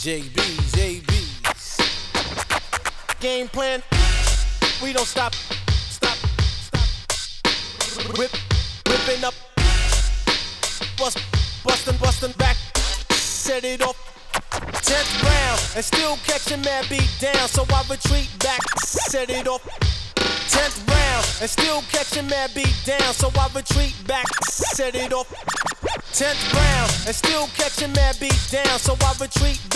JB's. Game plan, we don't stop. Whipping up, bustin' back, set it off. 10th round, and still catching mad beat down, so I retreat back, set it off. 10th round, and still catching mad beat down, so I retreat back, set it off. 10th round, and still catching mad beat down, so I retreat back.